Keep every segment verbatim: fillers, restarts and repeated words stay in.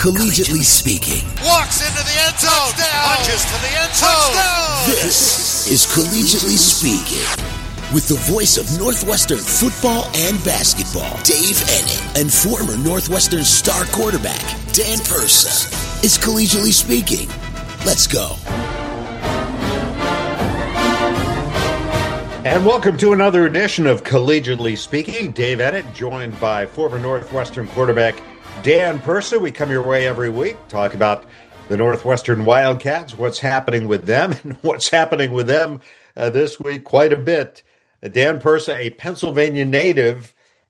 Collegiately speaking. Walks into the end zone. Touchdown. Punches to the end zone. Touchdown. This is Collegiately Speaking. With the voice of Northwestern football and basketball, Dave Ennen, and former Northwestern star quarterback, Dan Persa. It's Collegiately Speaking. Let's go. And welcome to another edition of Collegiately Speaking. Dave Ennen, joined by former Northwestern quarterback Dan Persa. We come your way every week, talk about the Northwestern Wildcats, what's happening with them, and what's happening with them uh, this week quite a bit. Uh, Dan Persa, a Pennsylvania native,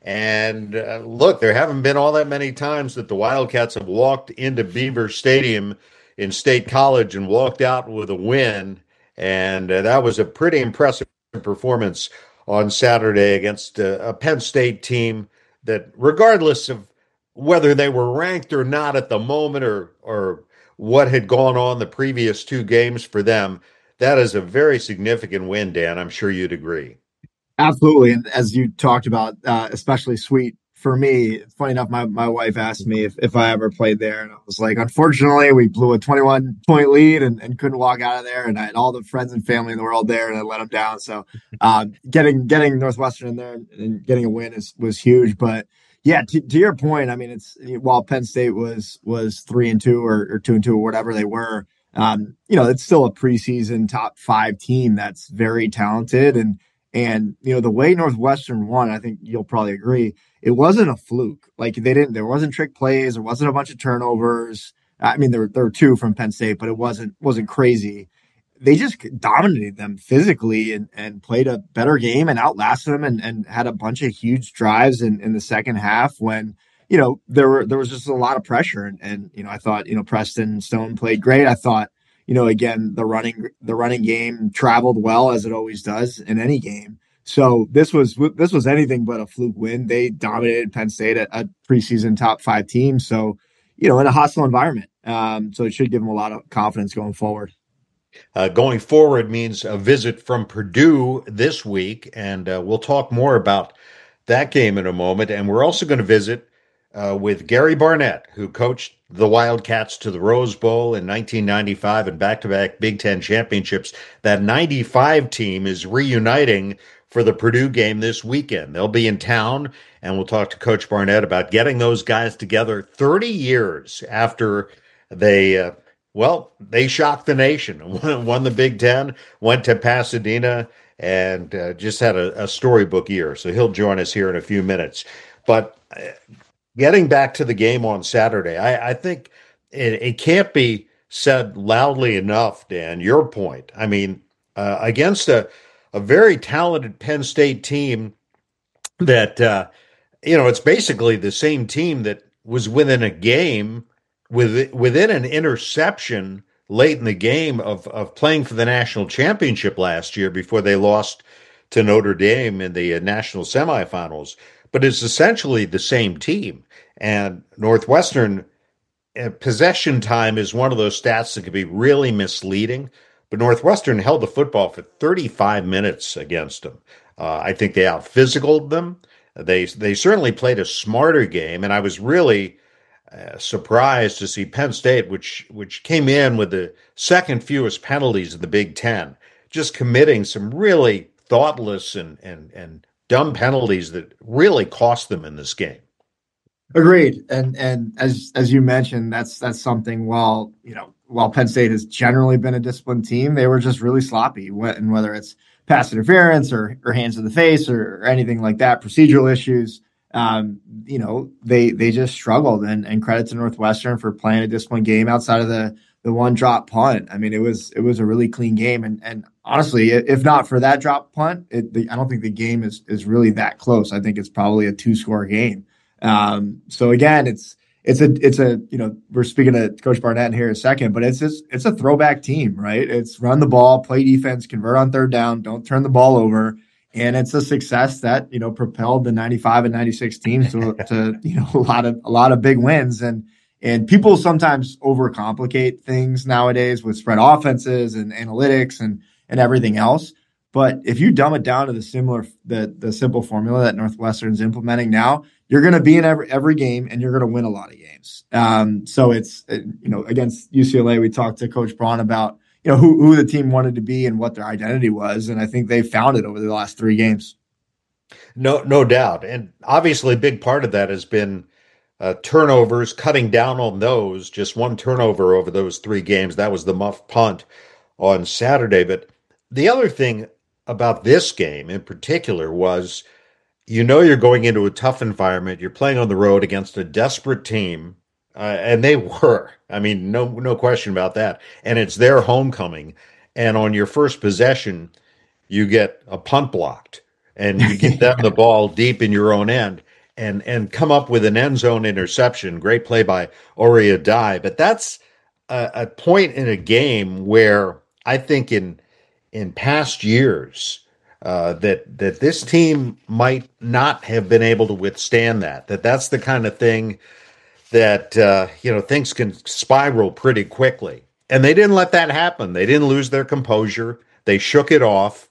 and uh, look, there haven't been all that many times that the Wildcats have walked into Beaver Stadium in State College and walked out with a win, and uh, that was a pretty impressive performance on Saturday against uh, a Penn State team that, regardless of whether they were ranked or not at the moment, or or what had gone on the previous two games for them, that is a very significant win, Dan. I'm sure you'd agree. Absolutely. And as you talked about, uh, especially sweet for me, funny enough, my, my wife asked me if, if I ever played there. And I was like, unfortunately, we blew a twenty-one point lead and, and couldn't walk out of there. And I had all the friends and family in the world there, and I let them down. So uh, getting getting Northwestern in there and getting a win is, was huge. But yeah, to, to your point, I mean, it's while Penn State was was three and two or, or two and two or whatever they were, um, you know, it's still a preseason top five team that's very talented. And and you know, the way Northwestern won, I think you'll probably agree, it wasn't a fluke. Like they didn't, there wasn't trick plays, there wasn't a bunch of turnovers. I mean, there were there were two from Penn State, but it wasn't wasn't crazy. They just dominated them physically and, and played a better game and outlasted them and, and had a bunch of huge drives in, in the second half when, you know, there were there was just a lot of pressure. And, and, you know, I thought, you know, Preston Stone played great. I thought, you know, again, the running the running game traveled well, as it always does in any game. So this was this was anything but a fluke win. They dominated Penn State, a, a preseason top five team. So, you know, in a hostile environment. Um, so it should give them a lot of confidence going forward. Uh, going forward means a visit from Purdue this week, and uh, we'll talk more about that game in a moment. And we're also going to visit uh, with Gary Barnett, who coached the Wildcats to the Rose Bowl in nineteen ninety-five and back-to-back Big Ten championships. That ninety-five team is reuniting for the Purdue game this weekend. They'll be in town, and we'll talk to Coach Barnett about getting those guys together thirty years after they uh, Well, they shocked the nation, won the Big Ten, went to Pasadena, and uh, just had a, a storybook year. So he'll join us here in a few minutes. But uh, getting back to the game on Saturday, I, I think it, it can't be said loudly enough, Dan, your point. I mean, uh, against a, a very talented Penn State team that, uh, you know, it's basically the same team that was within a game With, within an interception late in the game of, of playing for the national championship last year before they lost to Notre Dame in the national semifinals. But it's essentially the same team. And Northwestern uh, possession time is one of those stats that can be really misleading. But Northwestern held the football for thirty-five minutes against them. Uh, I think they out-physicaled them. They, they certainly played a smarter game. And I was really Uh, surprised to see Penn State, which which came in with the second fewest penalties of the Big Ten, just committing some really thoughtless and and and dumb penalties that really cost them in this game. Agreed, and and as as you mentioned, that's that's something. While you know, while Penn State has generally been a disciplined team, they were just really sloppy, and whether it's pass interference or or hands in the face or, or anything like that, procedural issues. Um, you know, they they just struggled, and, and credit to Northwestern for playing a disciplined game outside of the the one drop punt. I mean, it was it was a really clean game, and and honestly, if not for that drop punt, it, the, I don't think the game is is really that close. I think it's probably a two score game. Um, so again, it's it's a it's a you know, we're speaking to Coach Barnett here in a second, but it's just it's a throwback team, right? It's run the ball, play defense, convert on third down, don't turn the ball over. And it's a success that, you know, propelled the ninety-five and ninety-six teams to, to, you know, a lot of, a lot of big wins. And, and people sometimes overcomplicate things nowadays with spread offenses and analytics and, and everything else. But if you dumb it down to the similar, the, the simple formula that Northwestern's implementing now, you're going to be in every, every game and you're going to win a lot of games. Um, so it's, you know, against U C L A, we talked to Coach Braun about, you know, who, who the team wanted to be and what their identity was. And I think they found it over the last three games. No, no doubt. And obviously a big part of that has been uh, turnovers, cutting down on those. Just one turnover over those three games. That was the muff punt on Saturday. But the other thing about this game in particular was, you know, you're going into a tough environment. You're playing on the road against a desperate team, uh, and they were. I mean, no, no question about that. And it's their homecoming. And on your first possession, you get a punt blocked, and you give them the ball deep in your own end, and and come up with an end zone interception. Great play by Ori Adai. But that's a, a point in a game where I think in in past years, Uh, that that this team might not have been able to withstand that. That that's the kind of thing that uh, you know things can spiral pretty quickly, and they didn't let that happen. They didn't lose their composure. They shook it off,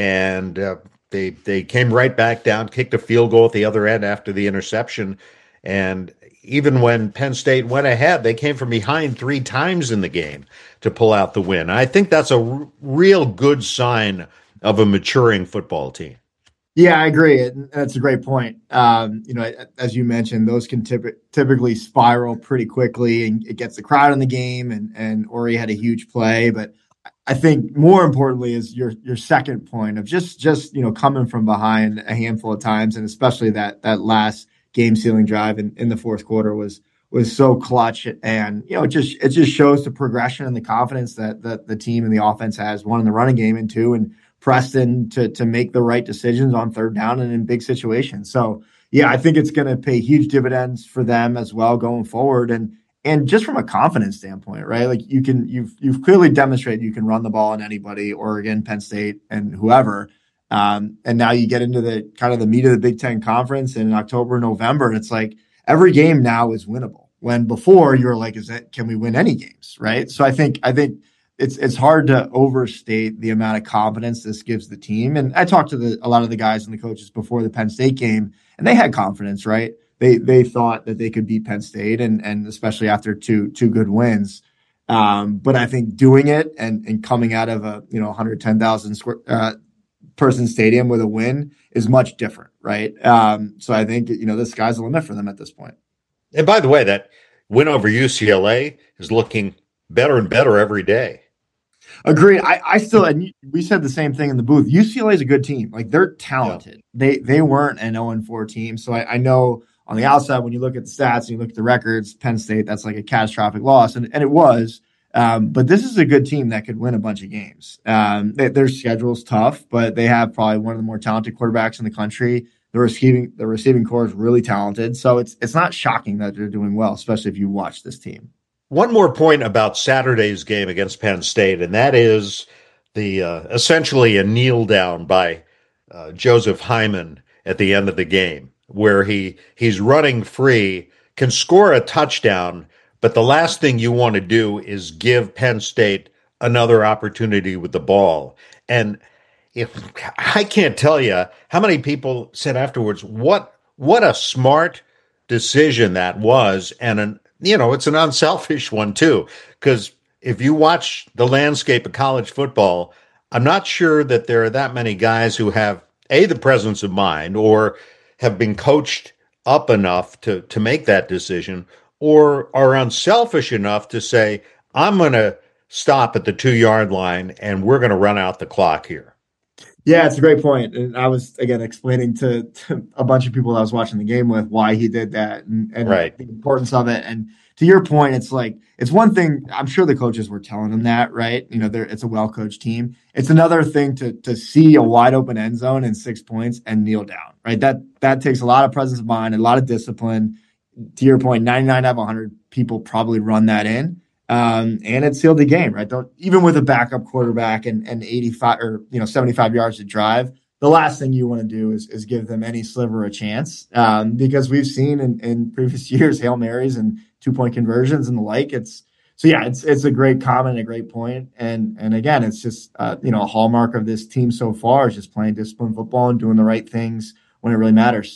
and uh, they they came right back down, kicked a field goal at the other end after the interception, and even when Penn State went ahead, they came from behind three times in the game to pull out the win. I think that's a r- real good sign of a maturing football team. Yeah, I agree. That's a great point. Um, you know, as you mentioned, those can typ- typically spiral pretty quickly, and it gets the crowd in the game. And and Ori had a huge play, but I think more importantly is your your second point of just just you know coming from behind a handful of times, and especially that that last game sealing drive in, in the fourth quarter was was so clutch. And you know, it just it just shows the progression and the confidence that that the team and the offense has, one in the running game and two and Preston to to make the right decisions on third down and in big situations. So yeah, I think it's going to pay huge dividends for them as well going forward. And and just from a confidence standpoint, right? Like you can you've you've clearly demonstrated you can run the ball on anybody, Oregon, Penn State, and whoever. Um, and now you get into the kind of the meat of the Big Ten Conference in October, November, and it's like every game now is winnable. When before you were like, is that can we win any games, right? So I think I think. It's it's hard to overstate the amount of confidence this gives the team. And I talked to the, a lot of the guys and the coaches before the Penn State game, and they had confidence, right? They they thought that they could beat Penn State, and and especially after two two good wins. Um, but I think doing it and and coming out of a you know one hundred ten thousand square uh, person stadium with a win is much different, right? Um, so I think you know the sky's the limit for them at this point. And by the way, that win over U C L A is looking better and better every day. Agreed. I, I still, and we said the same thing in the booth. U C L A is a good team. Like they're talented. Yeah. They they weren't an oh and four team. So I, I know on the outside, when you look at the stats and you look at the records, Penn State, that's like a catastrophic loss. And, and it was. Um, but this is a good team that could win a bunch of games. Um, they, their schedule's tough, but they have probably one of the more talented quarterbacks in the country. The receiving the receiving core is really talented. So it's it's not shocking that they're doing well, especially if you watch this team. One more point about Saturday's game against Penn State, and that is the uh, essentially a kneel down by uh, Joseph Hyman at the end of the game, where he he's running free, can score a touchdown, but the last thing you want to do is give Penn State another opportunity with the ball. And if I can't tell you how many people said afterwards, what what a smart decision that was, and an you know, it's an unselfish one, too, because if you watch the landscape of college football, I'm not sure that there are that many guys who have, A, the presence of mind or have been coached up enough to, to make that decision, or are unselfish enough to say, I'm going to stop at the two-yard line and we're going to run out the clock here. Yeah, it's a great point. And I was, again, explaining to, to a bunch of people that I was watching the game with why he did that and, and right. the importance of it. And to your point, it's like, it's one thing, I'm sure the coaches were telling him that, right? You know, it's a well-coached team. It's another thing to to see a wide open end zone and six points and kneel down, right? That that takes a lot of presence of mind, a lot of discipline. To your point, ninety-nine out of one hundred people probably run that in. Um, and it sealed the game, right? Don't, even with a backup quarterback and, and eighty-five or, you know, seventy-five yards to drive, the last thing you want to do is, is give them any sliver of chance. Um, because we've seen in, in previous years, Hail Marys and two point conversions and the like. It's, so yeah, it's, it's a great comment, a great point. And, and again, it's just, uh, you know, a hallmark of this team so far is just playing disciplined football and doing the right things when it really matters.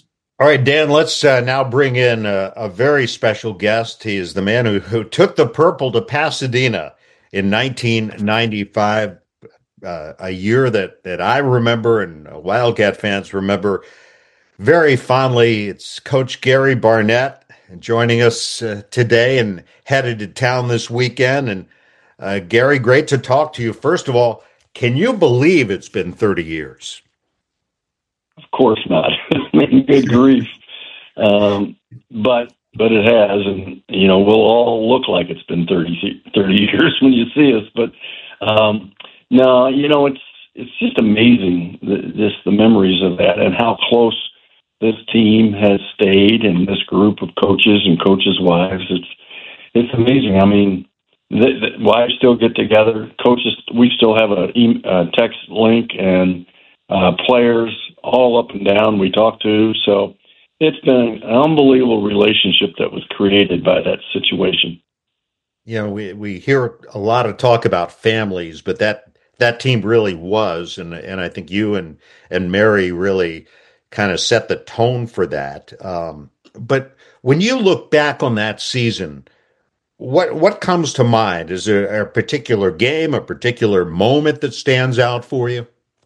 All right, Dan, let's uh, now bring in a, a very special guest. He is the man who, who took the purple to Pasadena in nineteen ninety-five, uh, a year that, that I remember and Wildcat fans remember very fondly. It's Coach Gary Barnett joining us uh, today and headed to town this weekend. And uh, Gary, great to talk to you. First of all, can you believe it's been thirty years? Of course not. I mean, good grief. Um, but but it has, and you know, we'll all look like it's been thirty, thirty years when you see us. But um, no, you know, it's it's just amazing, the, this the memories of that and how close this team has stayed, and this group of coaches and coaches' wives. It's it's amazing. I mean, the, the wives still get together. Coaches, we still have a, a text link, and uh, players all up and down we talk to. So it's been an unbelievable relationship that was created by that situation. You know, we, we hear a lot of talk about families, but that that team really was, and and I think you and and Mary really kind of set the tone for that. Um, but when you look back on that season, what what comes to mind? Is there a particular game, a particular moment that stands out for you?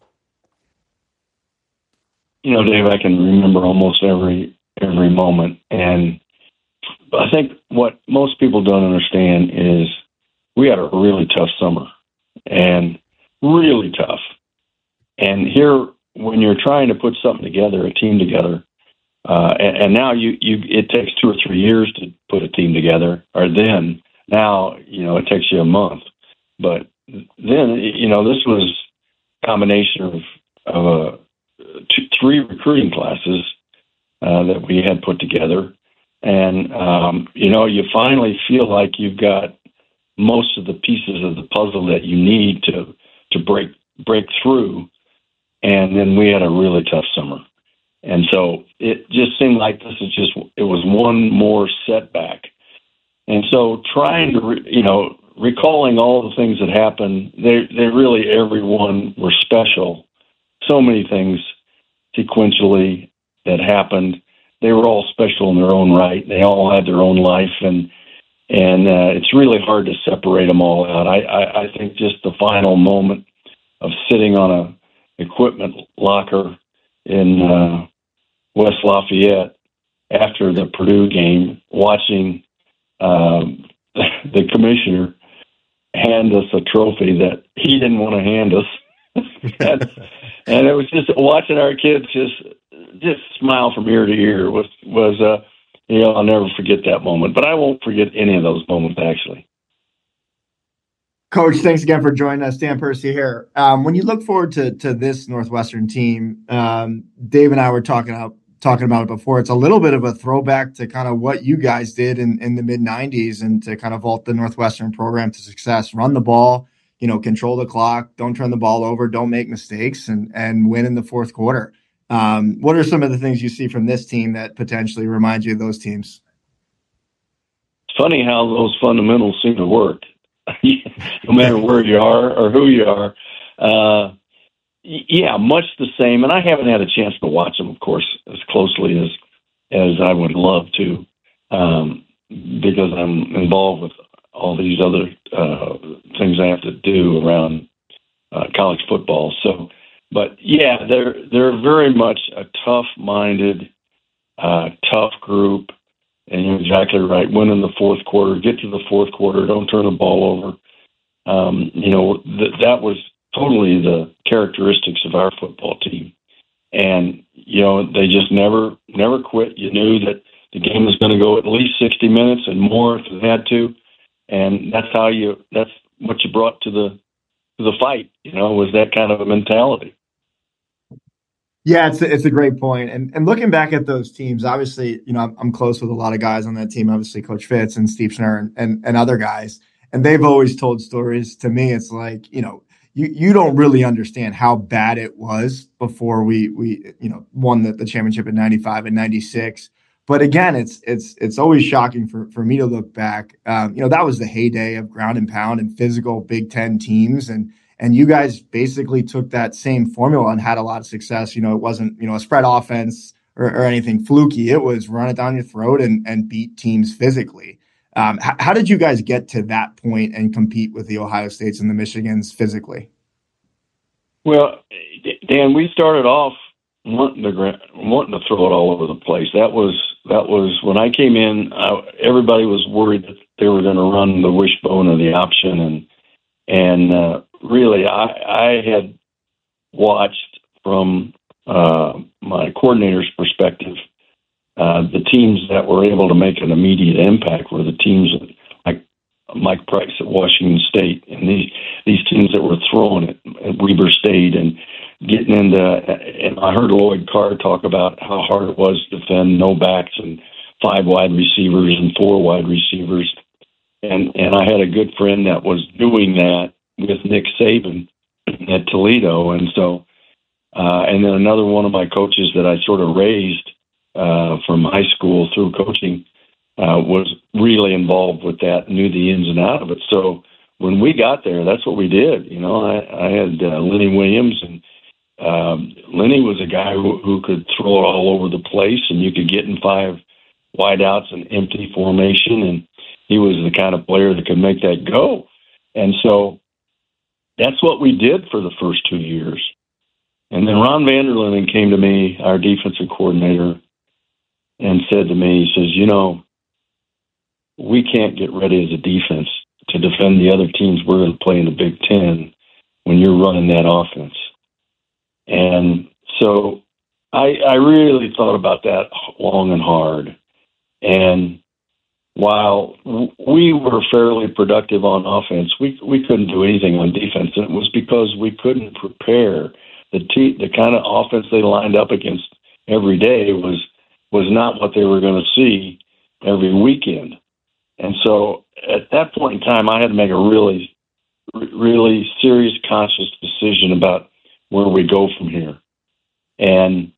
You know, Dave, I can remember almost every every moment, and I think what most people don't understand is we had a really tough summer, and really tough. And here, when you're trying to put something together, a team together, uh, and, and now you, you it takes two or three years to put a team together, or then now you know it takes you a month. But then you know this was a combination of of a Two, three recruiting classes uh, that we had put together. And, um, you know, you finally feel like you've got most of the pieces of the puzzle that you need to, to break, break through. And then we had a really tough summer. And so it just seemed like this is just, it was one more setback. And so trying to, re, you know, recalling all the things that happened, they, they really, everyone were special. So many things sequentially that happened. They were all special in their own right. They all had their own life, and and uh, it's really hard to separate them all out. I, I, I think just the final moment of sitting on a equipment locker in uh, West Lafayette after the Purdue game, watching um, the commissioner hand us a trophy that he didn't want to hand us. and, and it was just watching our kids just just smile from ear to ear was was uh you know I'll never forget that moment, but I won't forget any of those moments actually. Coach, thanks again for joining us. Dan Percy here. Um, when you look forward to to this Northwestern team, um, Dave and I were talking about talking about it before. It's a little bit of a throwback to kind of what you guys did in in the mid nineties and to kind of vault the Northwestern program to success. Run the ball, you know, control the clock, don't turn the ball over, don't make mistakes, and and win in the fourth quarter. Um, what are some of the things you see from this team that potentially remind you of those teams? It's funny how those fundamentals seem to work, no matter where you are or who you are. Uh, yeah, much the same. And I haven't had a chance to watch them, of course, as closely as as I would love to, um, because I'm involved with all these other uh, things I have to do around uh, college football. So, but yeah, they're they're very much a tough-minded, uh, tough group, and you're exactly right. Win in the fourth quarter, get to the fourth quarter, don't turn the ball over. Um, you know, th- that was totally the characteristics of our football team, and you know they just never never quit. You knew that the game was going to go at least sixty minutes and more if it had to. And that's how you, that's what you brought to the, to the fight, you know, was that kind of a mentality. Yeah, it's a, it's a great point. And and looking back at those teams, obviously, you know, I'm, I'm close with a lot of guys on that team, obviously Coach Fitz and Steve Schnurr and, and, and other guys. And they've always told stories to me. It's like, you know, you, you don't really understand how bad it was before we, we you know, won the, the championship in ninety-five and ninety-six. But again, it's it's it's always shocking for, for me to look back. Um, you know, that was the heyday of ground and pound and physical Big Ten teams, and and you guys basically took that same formula and had a lot of success. You know, it wasn't you know a spread offense, or, or anything fluky. It was run it down your throat and, and beat teams physically. Um, h- how did you guys get to that point and compete with the Ohio States and the Michigans physically? Well, Dan, we started off wanting to wanting to throw it all over the place. That was that was when I came in. I, everybody was worried that they were going to run the wishbone or the option, and and uh, really, I, I had watched from uh, my coordinator's perspective. Uh, the teams that were able to make an immediate impact were the teams like Mike Price at Washington State, and these these teams that were throwing it at Weber State and getting into. And I heard Lloyd Carr talk about how hard it was to defend no backs and five wide receivers and four wide receivers, and and I had a good friend that was doing that with Nick Saban at Toledo, and so uh, and then another one of my coaches that I sort of raised. Uh, from high school through coaching, uh, was really involved with that, knew the ins and out of it. So when we got there, that's what we did. You know, I, I had uh, Lenny Williams, and um, Lenny was a guy who, who could throw it all over the place, and you could get in five wideouts and empty formation, and he was the kind of player that could make that go. And so that's what we did for the first two years. And then Ron Vanderlinden came to me, our defensive coordinator, and said to me, he says, you know, we can't get ready as a defense to defend the other teams we're going to play in the Big Ten when you're running that offense. And so I, I really thought about that long and hard. And while we were fairly productive on offense, we we couldn't do anything on defense. And it was because we couldn't prepare. The, te- the kind of offense they lined up against every day was was not what they were going to see every weekend. And so at that point in time, I had to make a really, really serious, conscious decision about where we go from here. And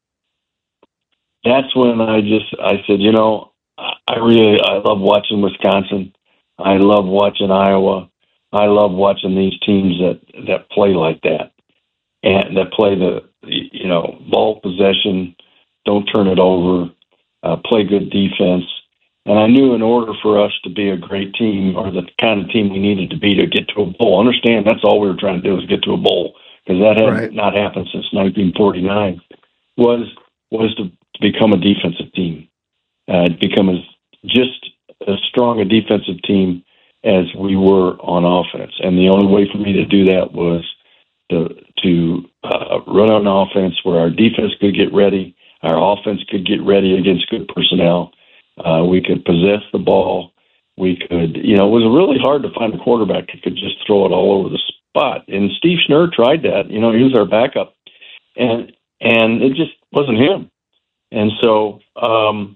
that's when I just, I said, you know, I really, I love watching Wisconsin. I love watching Iowa. I love watching these teams that, that play like that and that play the, you know, ball possession, don't turn it over, uh, play good defense. And I knew in order for us to be a great team, or the kind of team we needed to be to get to a bowl, understand that's all we were trying to do was get to a bowl, because that had Right. not happened since nineteen forty-nine, was was to, to become a defensive team, uh, to become as, just as strong a defensive team as we were on offense. And the only way for me to do that was to, to uh, run an offense where our defense could get ready, our offense could get ready against good personnel. Uh, we could possess the ball. We could, you know, it was really hard to find a quarterback who could just throw it all over the spot. And Steve Schnurr tried that. You know, he was our backup, and and it just wasn't him. And so, um,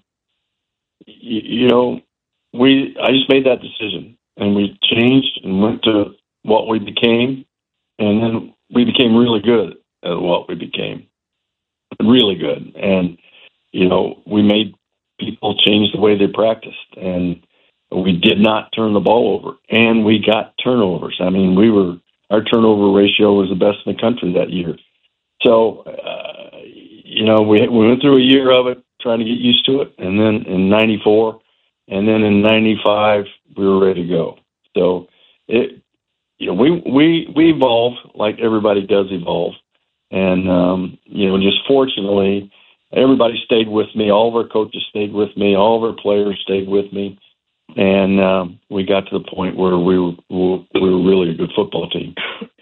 you, you know, we I just made that decision, and we changed and went to what we became, and then we became really good at what we became, really good. And you know, we made people change the way they practiced, and we did not turn the ball over, and we got turnovers. I mean, we were, our turnover ratio was the best in the country that year. So, uh, you know, we we went through a year of it, trying to get used to it, and then in ninety-four, and then in ninety-five, we were ready to go. So, it, you know, we we we evolved like everybody does evolve, and um, you know, just fortunately, everybody stayed with me. All of our coaches stayed with me. All of our players stayed with me. And um, we got to the point where we were, we were really a good football team.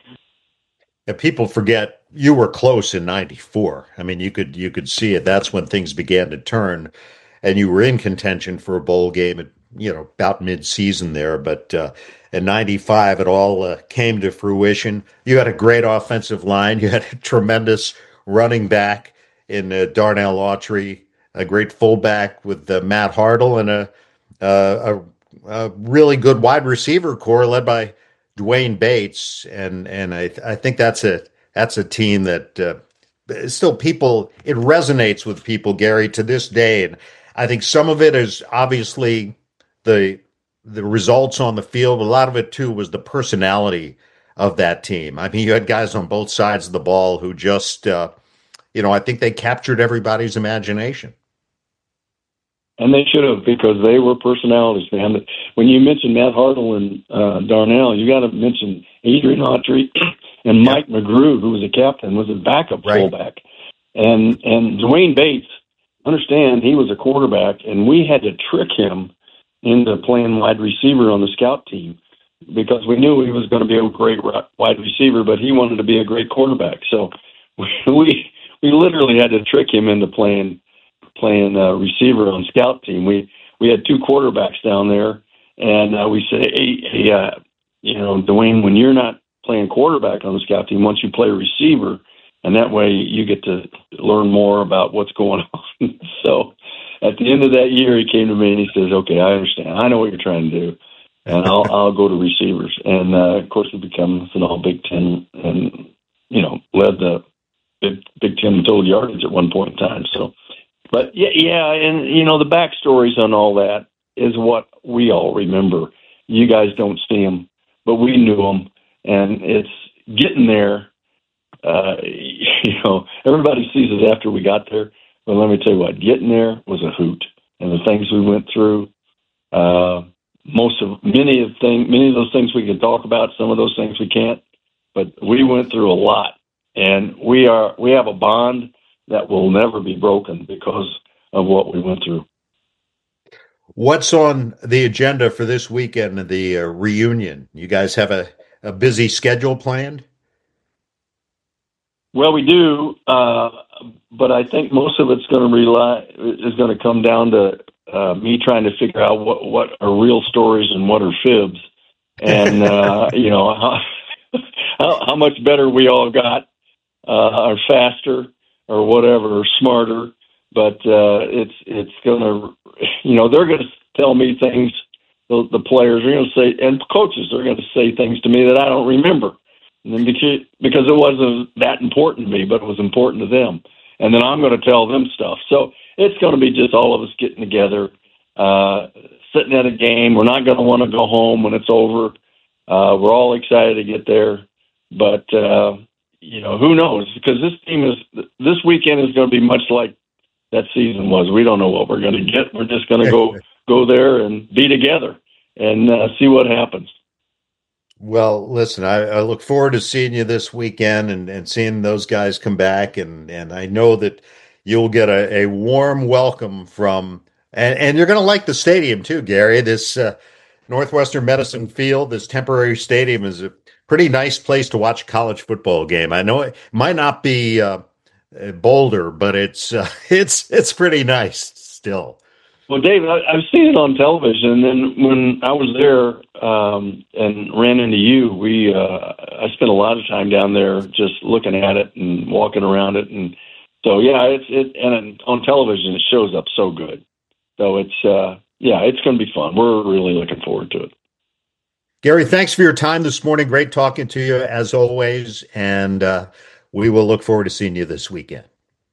Yeah, people forget you were close in ninety-four. I mean, you could you could see it. That's when things began to turn, and you were in contention for a bowl game at, you know, about mid-season there. But uh, in ninety-five, it all uh, came to fruition. You had a great offensive line. You had a tremendous running back in uh, Darnell Autry, a great fullback with uh, Matt Hartle, and a, uh, a a really good wide receiver core led by Dwayne Bates. And and I I think that's a that's a team that uh, still people, it resonates with people, Gary, to this day. And I think some of it is obviously the the results on the field, but a lot of it too was the personality of that team. I mean, you had guys on both sides of the ball who just uh, you know, I think they captured everybody's imagination. And they should have, because they were personalities, man. When you mentioned Matt Hartle and uh, Darnell, you got to mention Adrian Autry and Mike yep. McGrew, who was a captain, was a backup right. fullback. And and Dwayne Bates, understand, he was a quarterback, and we had to trick him into playing wide receiver on the scout team because we knew he was going to be a great wide receiver, but he wanted to be a great quarterback. So we we literally had to trick him into playing playing uh, receiver on scout team. We we had two quarterbacks down there, and uh, we said, hey, hey uh, you know, Dwayne, when you're not playing quarterback on the scout team, once you play receiver, and that way you get to learn more about what's going on. So at the end of that year, he came to me and he says, okay, I understand. I know what you're trying to do, and I'll I'll go to receivers. And, uh, of course, he becomes an all-Big Ten and, you know, led the Big, Big Ten in total yardage at one point in time. So, but, yeah, yeah, and, you know, the backstories on all that is what we all remember. You guys don't see them, but we knew them, and it's getting there. Uh, you know, everybody sees us after we got there, but let me tell you what, getting there was a hoot, and the things we went through, uh, most of, many of things, many of those things we can talk about, some of those things we can't, but we went through a lot, and we are, we have a bond that will never be broken because of what we went through. What's on the agenda for this weekend, the uh, reunion? You guys have a, a busy schedule planned? Well, we do, uh, but I think most of it's going to rely is going to come down to uh, me trying to figure out what, what are real stories and what are fibs, and uh, you know how, how how much better we all got, uh, or faster, or whatever, or smarter. But uh, it's it's going to, you know, they're going to tell me things. The, the players are going to say, and coaches are going to say things to me that I don't remember. And because, because it wasn't that important to me, but it was important to them. And then I'm going to tell them stuff. So it's going to be just all of us getting together, uh, sitting at a game. We're not going to want to go home when it's over. Uh, we're all excited to get there. But, uh, you know, who knows? Because this team is, this weekend is going to be much like that season was. We don't know what we're going to get. We're just going to go, go there and be together and uh, see what happens. Well, listen, I, I look forward to seeing you this weekend and, and seeing those guys come back. And, and I know that you'll get a, a warm welcome from, and, and you're going to like the stadium too, Gary. This uh, Northwestern Medicine Field, this temporary stadium is a pretty nice place to watch a college football game. I know it might not be uh, Boulder, but it's, uh, it's, it's pretty nice still. Well, Dave, I, I've seen it on television, and then when I was there um, and ran into you, we uh, I spent a lot of time down there just looking at it and walking around it, and so yeah, it's it and on television it shows up so good. So it's uh, yeah, it's going to be fun. We're really looking forward to it. Gary, thanks for your time this morning. Great talking to you as always, and uh, we will look forward to seeing you this weekend.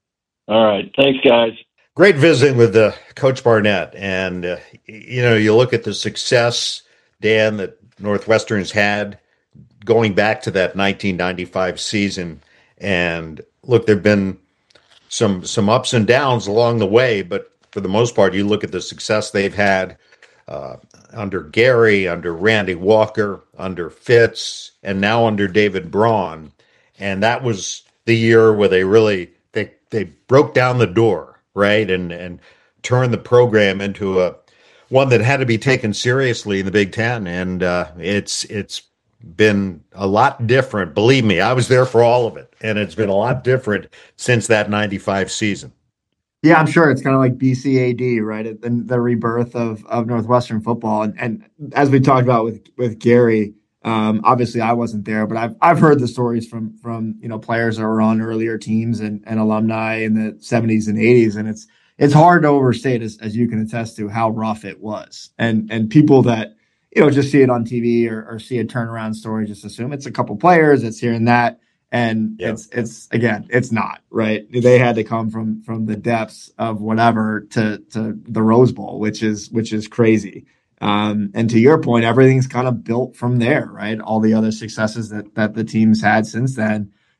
All right, thanks, guys. Great visiting with uh, Coach Barnett, and uh, you know, you look at the success, Dan, that Northwestern's had going back to that nineteen ninety-five season, and look, there've been some some ups and downs along the way, but for the most part, you look at the success they've had uh, under Gary, under Randy Walker, under Fitz, and now under David Braun, and that was the year where they really they they broke down the door. Right, and and turn the program into a one that had to be taken seriously in the Big Ten, and uh, it's it's been a lot different. Believe me, I was there for all of it, and it's been a lot different since that ninety-five season. Yeah, I'm sure it's kind of like B C A D, right? And the rebirth of of Northwestern football, and and as we talked about with with Gary. Um, obviously, I wasn't there, but I've I've heard the stories from from you know players that were on earlier teams and, and alumni in the seventies and eighties, and it's it's hard to overstate, as, as you can attest to, how rough it was. And and people that you know just see it on T V or, or see a turnaround story just assume it's a couple players, it's here and that, and yep. it's it's again it's not right. They had to come from from the depths of whatever to to the Rose Bowl, which is which is crazy. Um, and to your point, everything's kind of built from there, right? All the other successes that, that the team's had since then,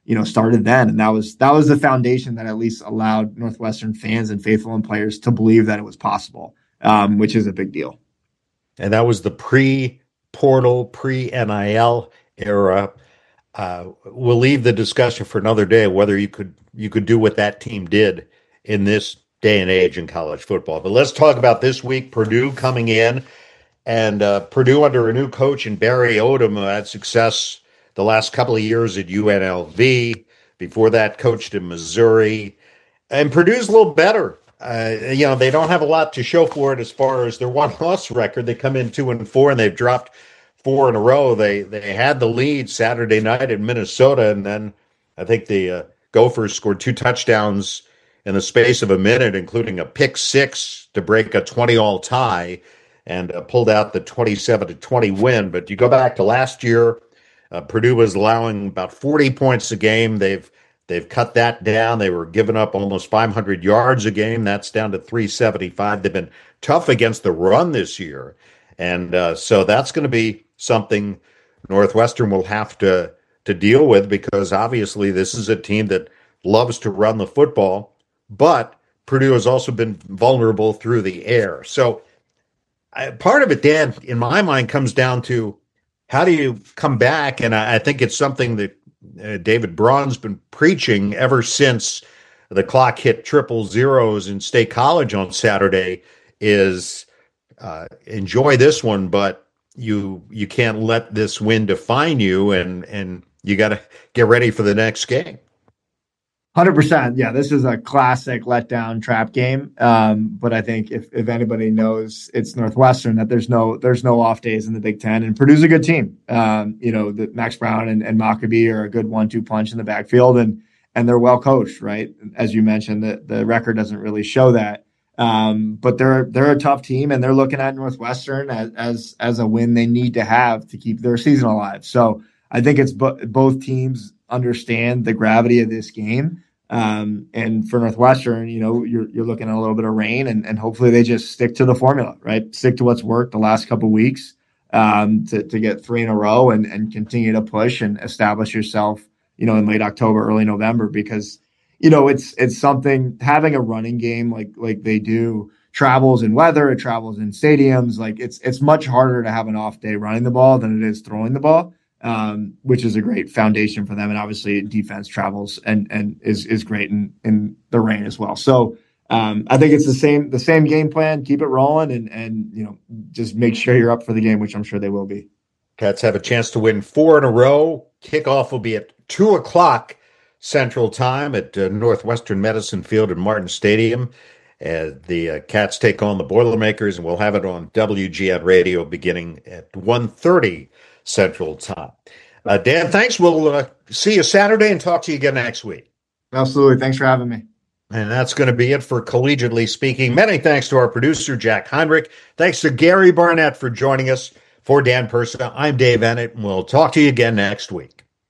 you know, started then. And that was, that was the foundation that at least allowed Northwestern fans and faithful and players to believe that it was possible, um, which is a big deal. And that was the pre-portal, pre-N I L era. Uh, we'll leave the discussion for another day, whether you could, you could do what that team did in this day and age in college football. But let's talk about this week. Purdue coming in, and uh, Purdue under a new coach in Barry Odom, who had success the last couple of years at U N L V. Before that, coached in Missouri. And Purdue's a little better. Uh, you know, they don't have a lot to show for it as far as their one-loss record. They come in two and four, and they've dropped four in a row. They they had the lead Saturday night in Minnesota, and then I think the uh, Gophers scored two touchdowns in the space of a minute, including a pick six to break a twenty-all tie, and uh, pulled out the twenty-seven to twenty win. But you go back to last year, Uh, Purdue was allowing about forty points a game. They've they've cut that down. They were giving up almost five hundred yards a game. That's down to three seventy-five. They've been tough against the run this year, and uh, so that's going to be something Northwestern will have to to deal with, because obviously this is a team that loves to run the football, but Purdue has also been vulnerable through the air. So I, part of it, Dan, in my mind, comes down to, how do you come back? And I, I think it's something that uh, David Braun's been preaching ever since the clock hit triple zeros in State College on Saturday, is uh, enjoy this one, but you you can't let this win define you, and, and you got to get ready for the next game. one hundred percent. Yeah, this is a classic letdown trap game. Um, but I think if, if anybody knows it's Northwestern, that there's no there's no off days in the Big Ten, and Purdue's a good team. Um, you know, the Max Brown and, and Maccabee are a good one two punch in the backfield, and and they're well coached, right? As you mentioned, the, the record doesn't really show that. Um, but they're they're a tough team, and they're looking at Northwestern as as, as a win they need to have to keep their season alive. So I think it's bo- both teams understand the gravity of this game. Um, and for Northwestern, you know, you're you're looking at a little bit of rain, and, and hopefully they just stick to the formula, right? Stick to what's worked the last couple of weeks, um, to, to get three in a row and, and continue to push and establish yourself, you know, in late October, early November, because, you know, it's it's something, having a running game like like they do travels in weather, it travels in stadiums. Like it's it's much harder to have an off day running the ball than it is throwing the ball. Um, which is a great foundation for them. And obviously defense travels and, and is, is great in, in the rain as well. So, um, I think it's the same, the same game plan, keep it rolling, and, and, you know, just make sure you're up for the game, which I'm sure they will be. Cats have a chance to win four in a row. Kickoff will be at two o'clock Central Time at uh, Northwestern Medicine Field at Martin Stadium. Uh, the uh, Cats take on the Boilermakers, and we'll have it on W G N Radio beginning at one thirty Central Time. Uh, Dan, thanks. We'll uh, see you Saturday and talk to you again next week. Absolutely. Thanks for having me. And that's going to be it for Collegiately Speaking. Many thanks to our producer, Jack Heinrich. Thanks to Gary Barnett for joining us. For Dan Persa, I'm Dave Ennett, and we'll talk to you again next week.